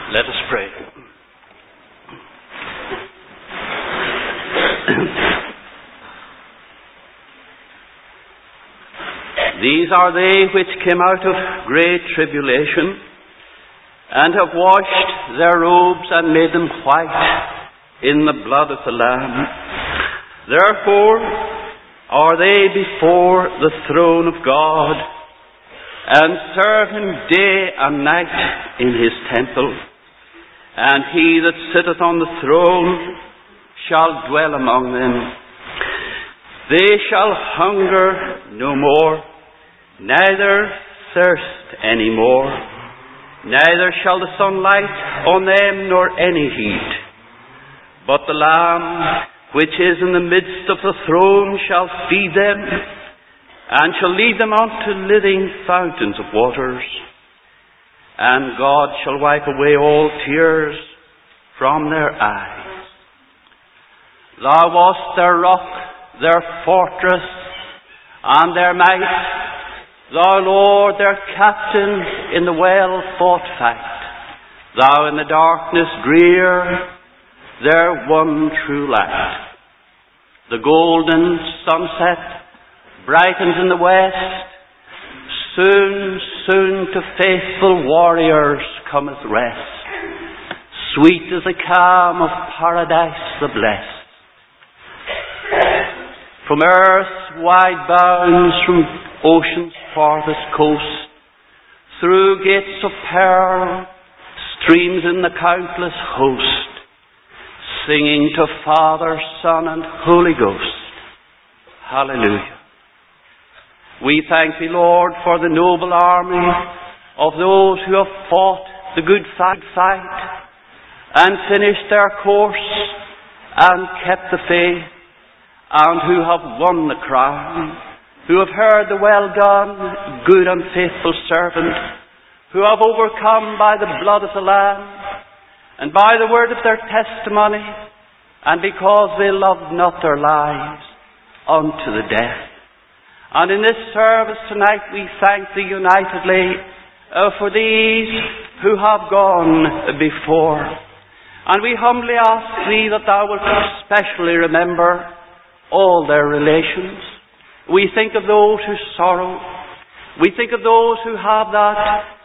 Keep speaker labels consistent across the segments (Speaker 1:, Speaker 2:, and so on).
Speaker 1: Let us pray. These are they which came out of great tribulation, and have washed their robes and made them white in the blood of the Lamb. Therefore are they before the throne of God, and serve Him day and night in His temple. And He that sitteth on the throne shall dwell among them. They shall hunger no more, neither thirst any more. Neither shall the sun light on them, nor any heat. But the Lamb which is in the midst of the throne shall feed them, and shall lead them unto living fountains of waters. And God shall wipe away all tears from their eyes. Thou wast their rock, their fortress, and their might. Thou, Lord, their captain in the well-fought fight. Thou in the darkness drear, their one true light. The golden sunset brightens in the west. Soon, soon to faithful warriors cometh rest. Sweet is the calm of paradise the blessed. From earth's wide bounds, from ocean's farthest coast, through gates of pearl, streams in the countless host, singing to Father, Son, and Holy Ghost. Hallelujah. We thank Thee, Lord, for the noble army of those who have fought the good fight and finished their course and kept the faith, and who have won the crown, who have heard the well done, good and faithful servant, who have overcome by the blood of the Lamb and by the word of their testimony, and because they loved not their lives unto the death. And in this service tonight we thank Thee unitedly for these who have gone before. And we humbly ask Thee that Thou wilt especially remember all their relations. We think of those who sorrow. We think of those who have that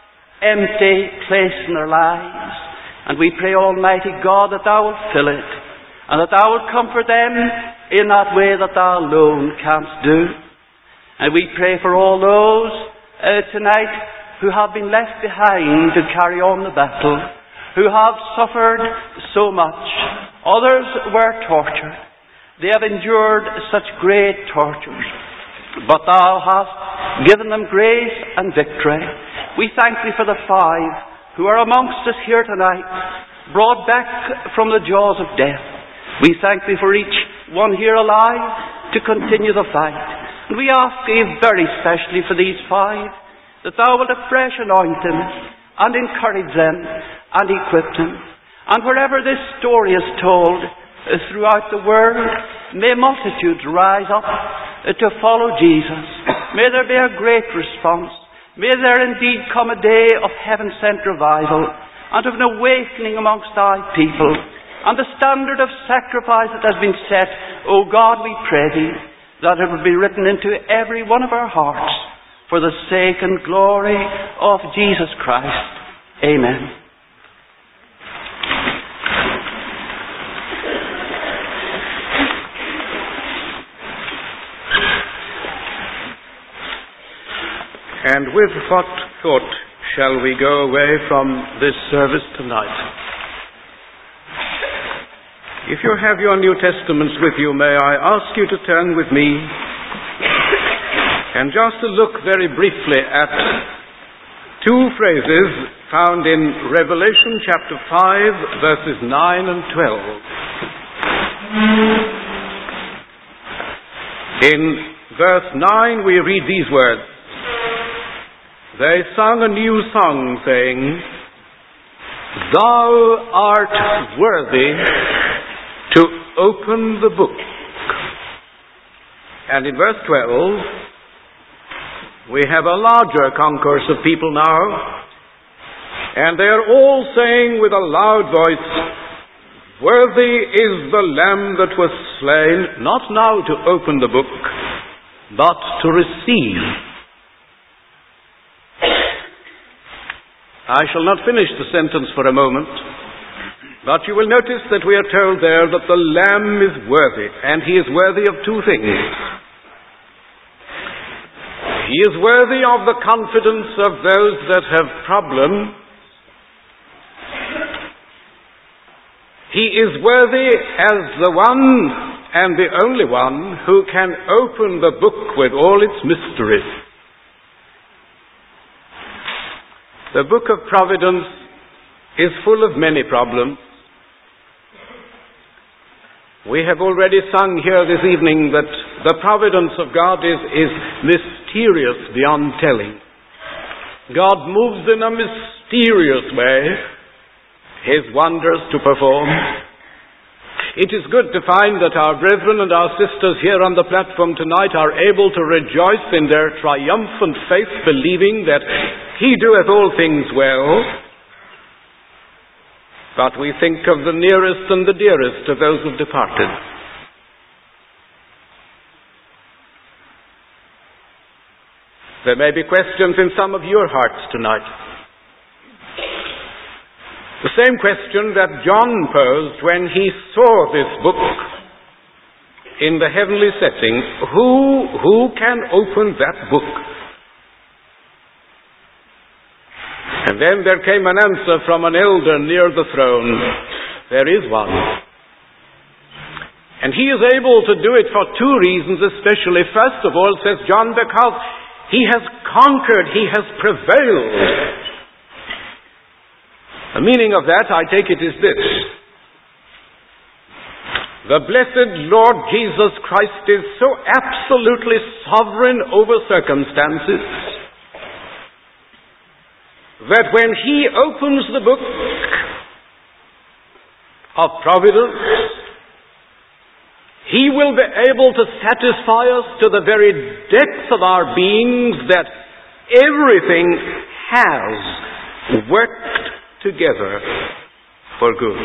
Speaker 1: empty place in their lives. And we pray, Almighty God, that Thou wilt fill it, and that Thou wilt comfort them in that way that Thou alone canst do. And we pray for all those tonight who have been left behind to carry on the battle, who have suffered so much. Others were tortured. They have endured such great tortures. But Thou hast given them grace and victory. We thank Thee for the 5 who are amongst us here tonight, brought back from the jaws of death. We thank Thee for each one here alive to continue the fight. And we ask Thee very specially for these 5, that Thou wilt afresh anoint them and encourage them and equip them. And wherever this story is told throughout the world, may multitudes rise up to follow Jesus. May there be a great response. May there indeed come a day of heaven-sent revival and of an awakening amongst Thy people. And the standard of sacrifice that has been set, O God, we pray Thee, that it will be written into every one of our hearts for the sake and glory of Jesus Christ. Amen.
Speaker 2: And with what thought shall we go away from this service tonight? If you have your New Testaments with you, may I ask you to turn with me and just to look very briefly at 2 phrases found in Revelation chapter 5, verses 9 and 12. In verse 9 we read these words. They sung a new song, saying, Thou art worthy to open the book. And in verse 12, we have a larger concourse of people now And they are all saying with a loud voice, "Worthy is the Lamb that was slain, not now to open the book, but to receive." I shall not finish the sentence for a moment, but you will notice that we are told there that the Lamb is worthy, and he is worthy of two things. He is worthy of the confidence of those that have problems. He is worthy as the one and the only one who can open the book with all its mysteries. The book of Providence is full of many problems. We have already sung here this evening that the providence of God is mysterious beyond telling. God moves in a mysterious way His wonders to perform. It is good to find that our brethren and our sisters here on the platform tonight are able to rejoice in their triumphant faith, believing that He doeth all things well. But we think of the nearest and the dearest of those who've departed. There may be questions in some of your hearts tonight. The same question that John posed when he saw this book in the heavenly setting. Who can open that book? And then there came an answer from an elder near the throne. There is one. And he is able to do it for two reasons especially. First of all, says John, because he has conquered, he has prevailed. The meaning of that, I take it, is this. The blessed Lord Jesus Christ is so absolutely sovereign over circumstances that when He opens the book of Providence, He will be able to satisfy us to the very depths of our beings that everything has worked together for good.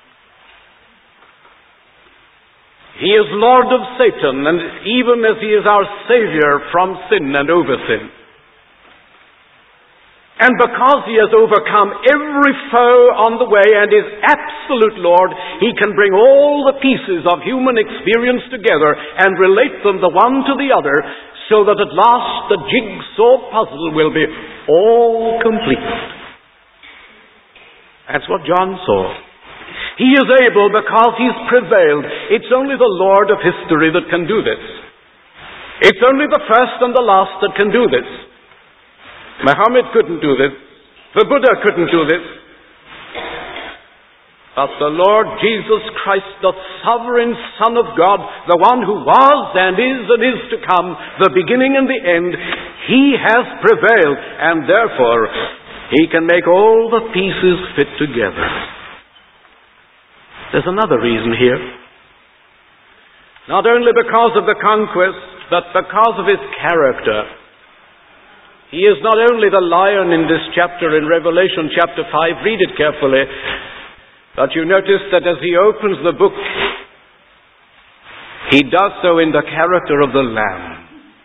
Speaker 2: He is Lord of Satan, and even as He is our Savior from sin and over sin. And because He has overcome every foe on the way and is absolute Lord, He can bring all the pieces of human experience together and relate them the one to the other, so that at last the jigsaw puzzle will be all complete. That's what John saw. He is able because He's prevailed. It's only the Lord of history that can do this. It's only the first and the last that can do this. Muhammad couldn't do this. The Buddha couldn't do this. But the Lord Jesus Christ, the sovereign Son of God, the one who was and is to come, the beginning and the end, He has prevailed, and therefore He can make all the pieces fit together. There's another reason here. Not only because of the conquest, but because of His character. He is not only the lion in this chapter in Revelation chapter 5, read it carefully, but you notice that as He opens the book, He does so in the character of the Lamb.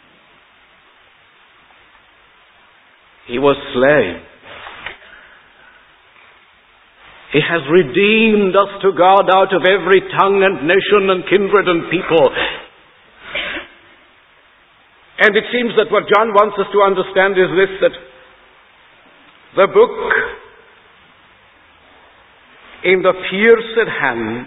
Speaker 2: He was slain. He has redeemed us to God out of every tongue and nation and kindred and people. And it seems that what John wants us to understand is this, that the book in the pierced hands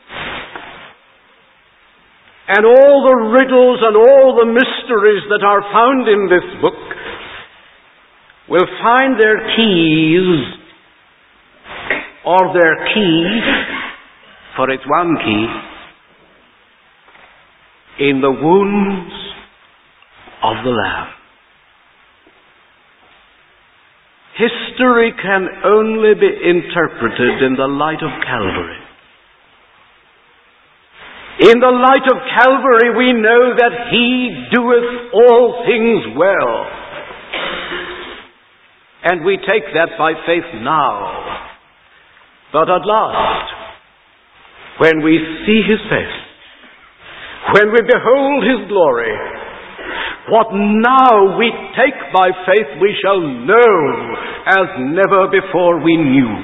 Speaker 2: and all the riddles and all the mysteries that are found in this book will find their keys, or their key, for it's one key, in the wounds of the Lamb. History can only be interpreted in the light of Calvary. In the light of Calvary we know that He doeth all things well. And we take that by faith now. But at last, when we see His face, when we behold His glory, what now we take by faith we shall know as never before we knew.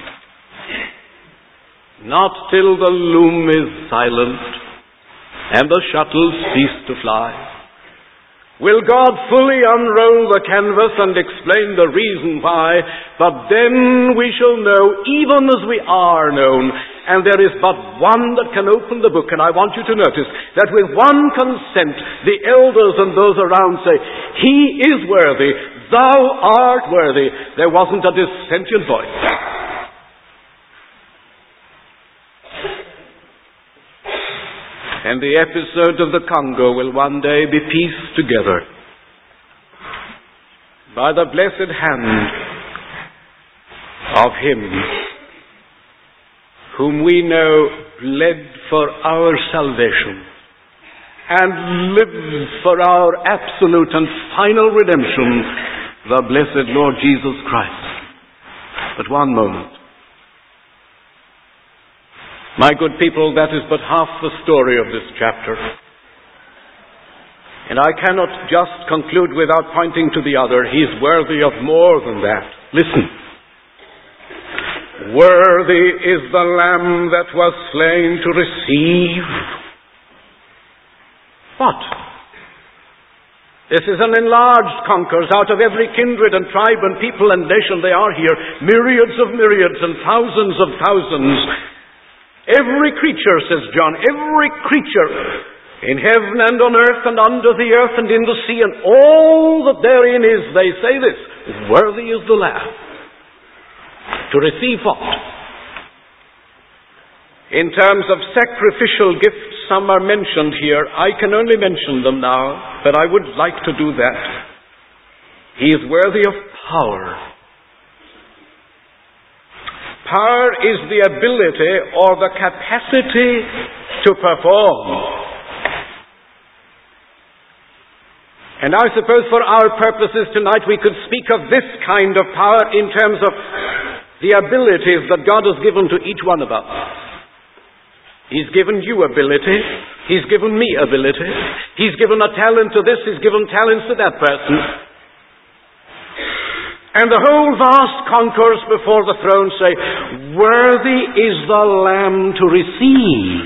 Speaker 2: Not till the loom is silent and the shuttles cease to fly will God fully unroll the canvas and explain the reason why, but then we shall know even as we are known. And there is but one that can open the book, and I want you to notice that with one consent, the elders and those around say, He is worthy, Thou art worthy. There wasn't a dissentient voice. And the episode of the Congo will one day be pieced together by the blessed hand of Him whom we know bled for our salvation and lives for our absolute and final redemption, the blessed Lord Jesus Christ. But one moment. My good people, that is but half the story of this chapter. And I cannot just conclude without pointing to the other. He is worthy of more than that. Listen. Worthy is the Lamb that was slain to receive. What? This is an enlarged concourse. Out of every kindred and tribe and people and nation they are here. Myriads of myriads and thousands of thousands. Every creature, says John, every creature in heaven and on earth and under the earth and in the sea and all that therein is, they say this, worthy is the Lamb. To receive what? In terms of sacrificial gifts, some are mentioned here. I can only mention them now, but I would like to do that. He is worthy of power. Power is the ability or the capacity to perform. And I suppose for our purposes tonight we could speak of this kind of power in terms of the abilities that God has given to each one of us. He's given you ability. He's given me ability. He's given a talent to this. He's given talents to that person. And the whole vast concourse before the throne say, worthy is the Lamb to receive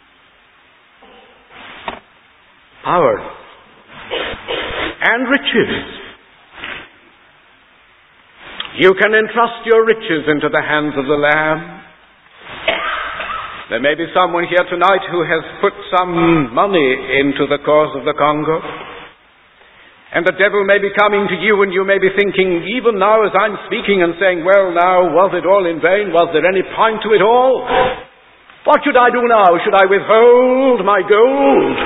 Speaker 2: power and riches. You can entrust your riches into the hands of the Lamb. There may be someone here tonight who has put some money into the cause of the Congo. And the devil may be coming to you and you may be thinking, even now as I'm speaking and saying, well now, was it all in vain? Was there any point to it all? What should I do now? Should I withhold my gold?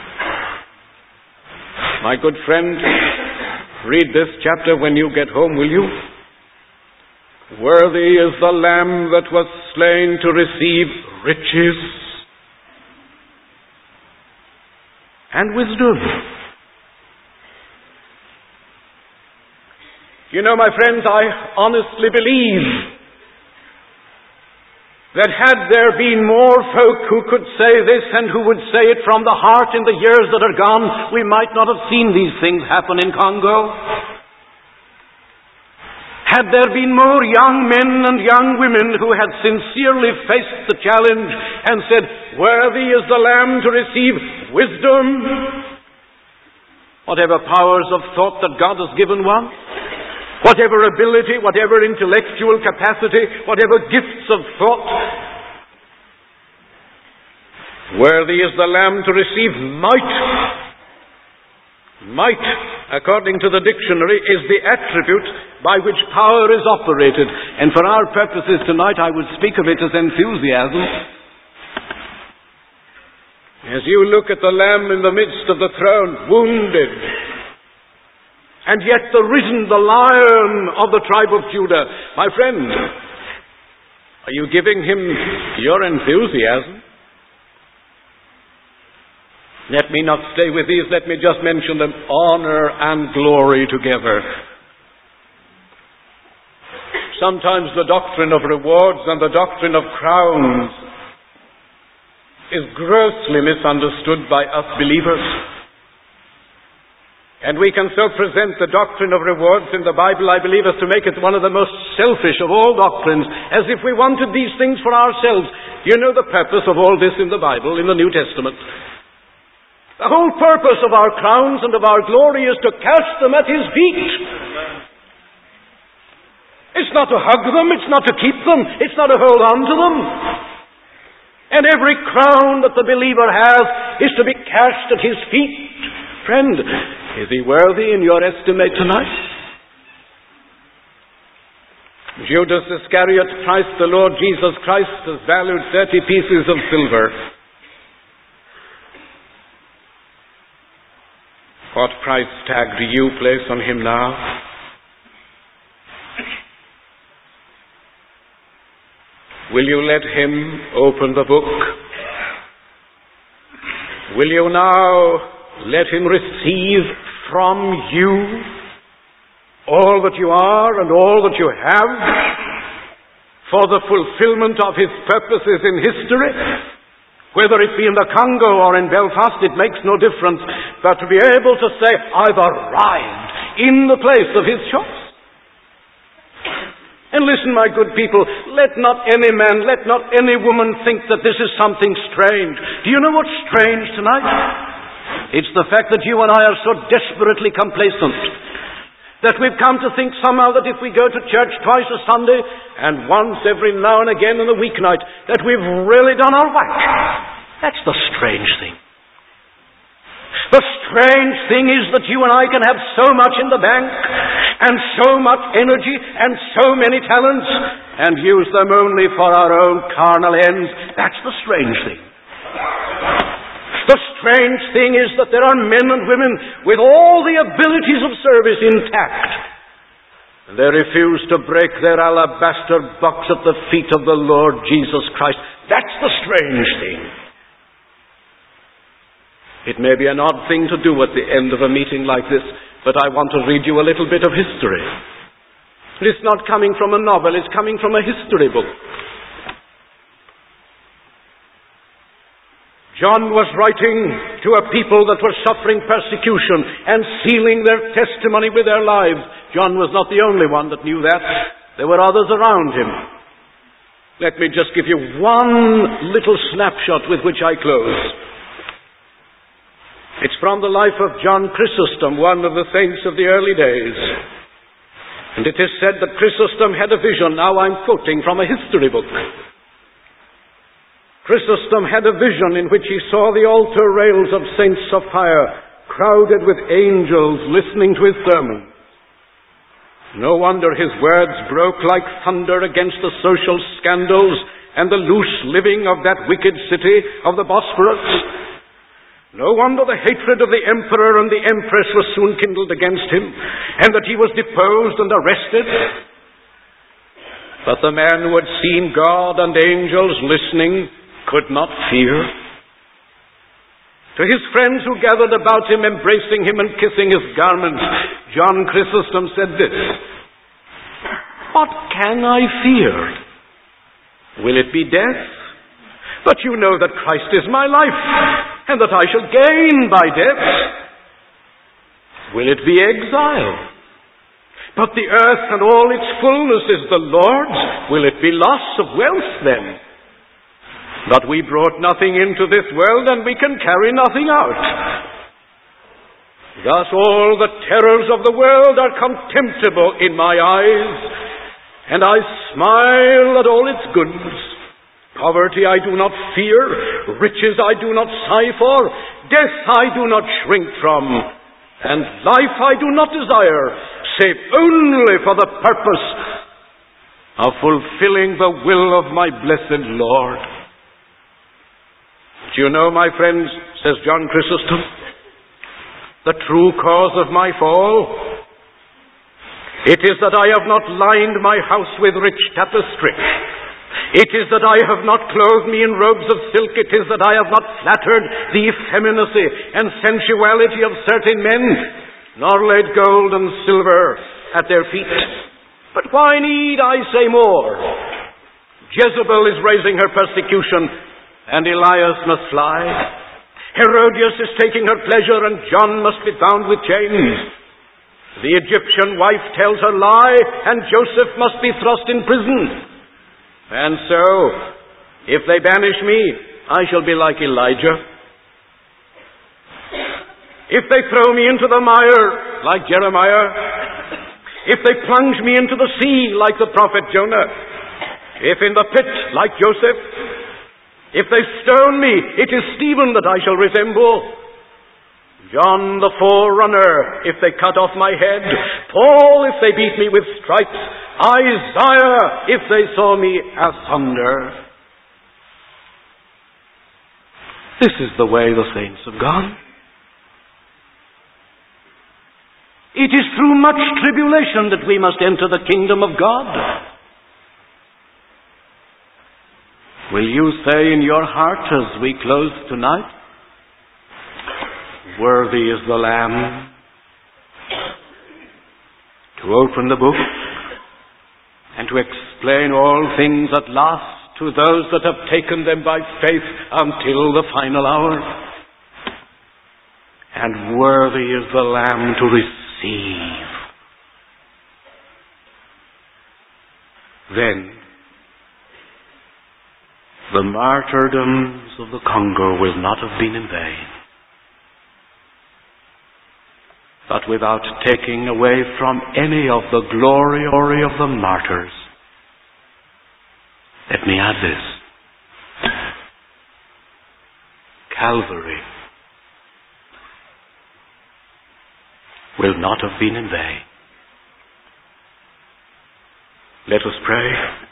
Speaker 2: My good friend, read this chapter when you get home, will you? Worthy is the Lamb that was slain to receive riches and wisdom. You know, my friends, I honestly believe that had there been more folk who could say this and who would say it from the heart in the years that are gone, we might not have seen these things happen in Congo. Had there been more young men and young women who had sincerely faced the challenge and said, worthy is the Lamb to receive wisdom, whatever powers of thought that God has given one, whatever ability, whatever intellectual capacity, whatever gifts of thought. Worthy is the Lamb to receive might. Might, according to the dictionary, is the attribute by which power is operated. And for our purposes tonight, I would speak of it as enthusiasm. As you look at the Lamb in the midst of the throne, wounded, and yet the risen, the Lion of the tribe of Judah. My friend, are you giving Him your enthusiasm? Let me not stay with these, let me just mention them. Honor and glory together. Sometimes the doctrine of rewards and the doctrine of crowns is grossly misunderstood by us believers. And we can so present the doctrine of rewards in the Bible, I believe, as to make it one of the most selfish of all doctrines, as if we wanted these things for ourselves. You know the purpose of all this in the Bible, in the New Testament. The whole purpose of our crowns and of our glory is to cast them at His feet. It's not to hug them, it's not to keep them, it's not to hold on to them. And every crown that the believer has is to be cast at His feet. Friend, is he worthy in your estimate tonight? Judas Iscariot priced the Lord Jesus Christ as valued 30 pieces of silver. What price tag do you place on Him now? Will you let Him open the book? Will you now let Him receive from you all that you are and all that you have for the fulfillment of His purposes in history? Whether it be in the Congo or in Belfast, it makes no difference, but to be able to say, I've arrived in the place of His choice. And listen, my good people, let not any man, let not any woman think that this is something strange. Do you know what's strange tonight? It's the fact that you and I are so desperately complacent that we've come to think somehow that if we go to church twice a Sunday and once every now and again on a weeknight, that we've really done our whack. That's the strange thing. The strange thing is that you and I can have so much in the bank and so much energy and so many talents and use them only for our own carnal ends. That's the strange thing. The strange thing is that there are men and women with all the abilities of service intact, and they refuse to break their alabaster box at the feet of the Lord Jesus Christ. That's the strange thing. It may be an odd thing to do at the end of a meeting like this, but I want to read you a little bit of history. It's not coming from a novel, it's coming from a history book. John was writing to a people that were suffering persecution and sealing their testimony with their lives. John was not the only one that knew that. There were others around him. Let me just give you one little snapshot with which I close. It's from the life of John Chrysostom, one of the saints of the early days. And it is said that Chrysostom had a vision. Now I'm quoting from a history book. Chrysostom had a vision in which he saw the altar rails of St. Sophia crowded with angels listening to his sermon. No wonder his words broke like thunder against the social scandals and the loose living of that wicked city of the Bosphorus. No wonder the hatred of the emperor and the empress was soon kindled against him, and that he was deposed and arrested. But the man who had seen God and angels listening could not fear. To his friends who gathered about him, embracing him and kissing his garments, John Chrysostom said this: "What can I fear? Will it be death? But you know that Christ is my life, and that I shall gain by death. Will it be exile? But the earth and all its fullness is the Lord's. Will it be loss of wealth then? But we brought nothing into this world, and we can carry nothing out. Thus all the terrors of the world are contemptible in my eyes, and I smile at all its goodness. Poverty I do not fear, riches I do not sigh for, death I do not shrink from, and life I do not desire, save only for the purpose of fulfilling the will of my blessed Lord." Do you know, my friends, says John Chrysostom, the true cause of my fall? It is that I have not lined my house with rich tapestry. It is that I have not clothed me in robes of silk. It is that I have not flattered the effeminacy and sensuality of certain men, nor laid gold and silver at their feet. But why need I say more? Jezebel is raising her persecution, and Elias must fly. Herodias is taking her pleasure, and John must be bound with chains. The Egyptian wife tells her lie, and Joseph must be thrust in prison. And so, if they banish me, I shall be like Elijah. If they throw me into the mire, like Jeremiah. If they plunge me into the sea, like the prophet Jonah. If in the pit, like Joseph. If they stone me, it is Stephen that I shall resemble. John the forerunner, if they cut off my head. Paul, if they beat me with stripes. Isaiah, if they saw me asunder. This is the way the saints have gone. It is through much tribulation that we must enter the kingdom of God. Will you say in your heart as we close tonight, worthy is the Lamb to open the book and to explain all things at last to those that have taken them by faith until the final hour? And worthy is the Lamb to receive. Then the martyrdoms of the Congo will not have been in vain. But without taking away from any of the glory of the martyrs, let me add this. Calvary will not have been in vain. Let us pray.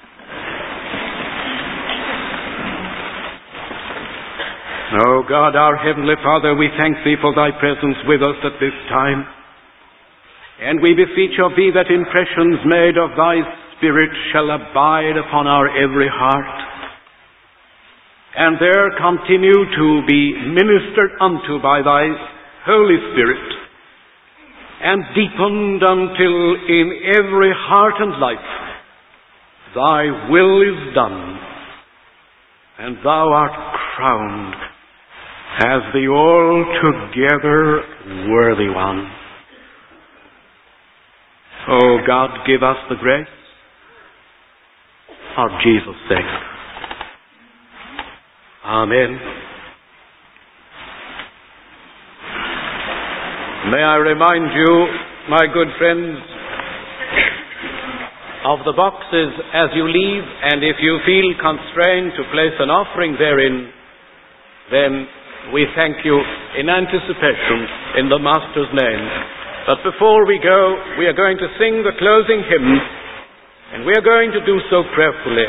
Speaker 2: Oh God, our Heavenly Father, we thank Thee for Thy presence with us at this time. And we beseech of Thee that impressions made of Thy Spirit shall abide upon our every heart, and there continue to be ministered unto by Thy Holy Spirit, and deepened until in every heart and life Thy will is done, and Thou art crowned as the altogether worthy one. Oh God, give us the grace for Jesus' sake. Amen. May I remind you, my good friends, of the boxes as you leave, and if you feel constrained to place an offering therein, then we thank you in anticipation in the Master's name. But before we go, we are going to sing the closing hymn, and we are going to do so prayerfully.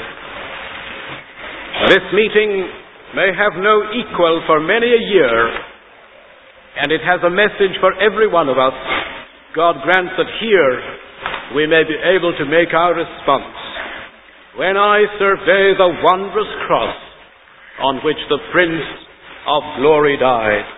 Speaker 2: This meeting may have no equal for many a year, and it has a message for every one of us. God grants that here we may be able to make our response. When I survey the wondrous cross on which the Prince of Glory died.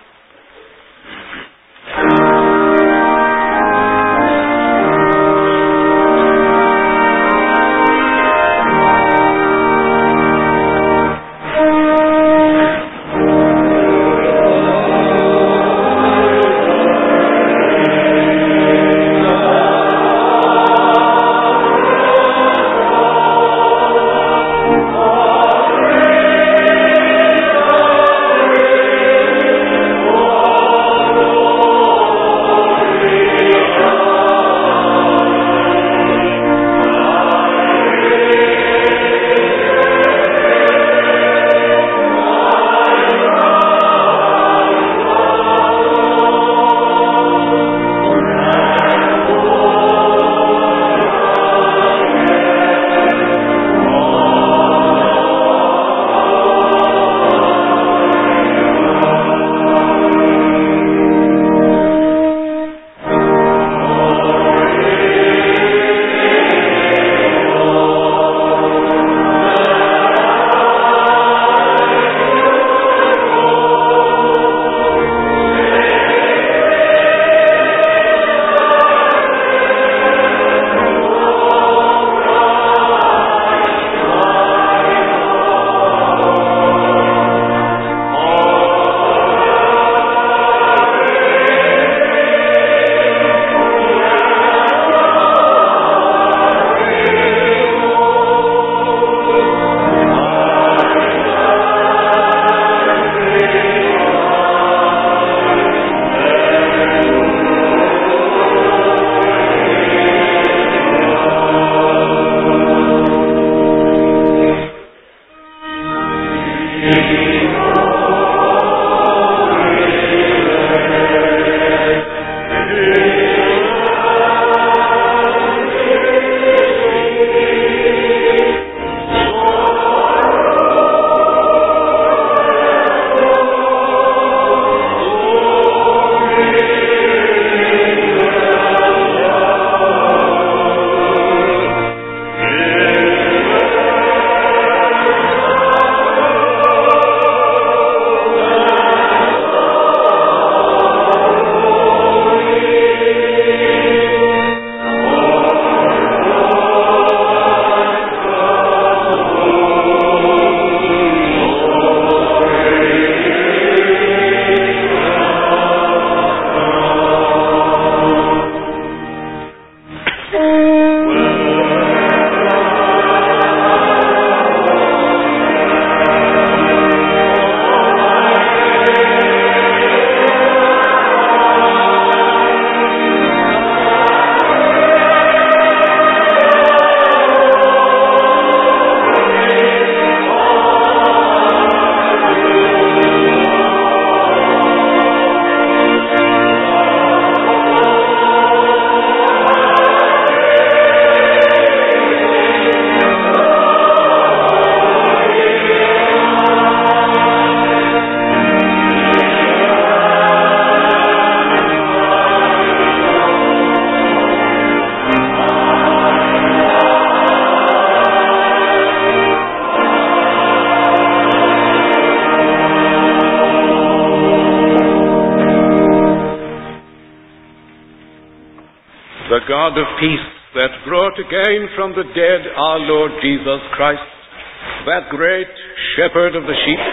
Speaker 2: The God of peace that brought again from the dead our Lord Jesus Christ, that great shepherd of the sheep,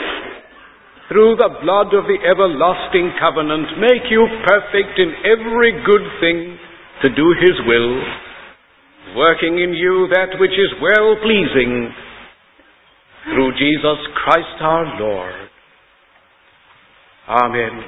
Speaker 2: through the blood of the everlasting covenant, make you perfect in every good thing to do His will, working in you that which is well-pleasing, through Jesus Christ our Lord. Amen.